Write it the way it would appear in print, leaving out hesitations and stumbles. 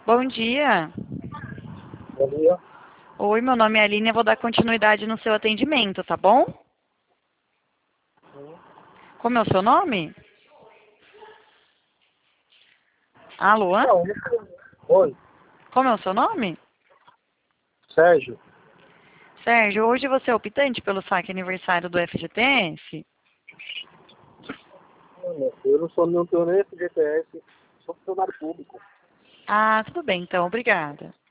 Bom dia. Bom dia. Oi, meu nome é Aline, eu vou dar continuidade no seu atendimento, tá bom? Sim. Como é o seu nome? Alô? Não, oi, Como é o seu nome? Sérgio. Sérgio, hoje você é optante pelo saque aniversário do FGTS? Eu não tenho nem FGTS, sou funcionário público. Ah, tudo bem, então, obrigada.